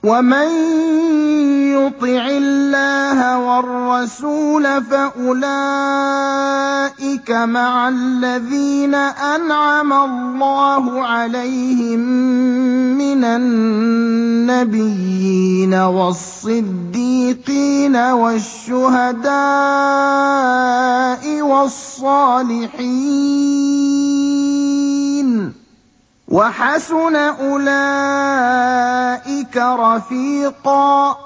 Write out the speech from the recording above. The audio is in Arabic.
وَمَن يُطِعِ اللَّهَ وَالرَّسُولَ فَأُولَٰئِكَ مَعَ الَّذِينَ أَنْعَمَ اللَّهُ عَلَيْهِم مِّنَ النَّبِيِّينَ وَالصِّدِّيقِينَ وَالشُّهَدَاءِ وَالصَّالِحِينَ ۚ وَحَسُنَ أُولَٰئِكَ رَفِيقًا